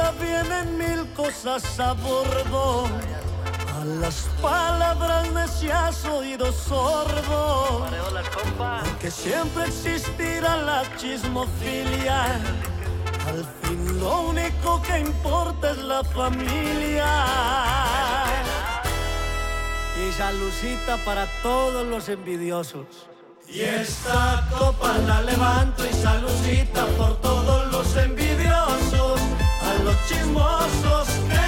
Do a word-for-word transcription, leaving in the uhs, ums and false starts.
vida vienen mil cosas a bordo. A las palabras necias oído sordo, porque siempre existirá la chismofilia. Al fin lo único que importa es la familia. Y saludcita para todos los envidiosos. Y esta copa la levanto y saludcita por todos los envidiosos, a los chismosos que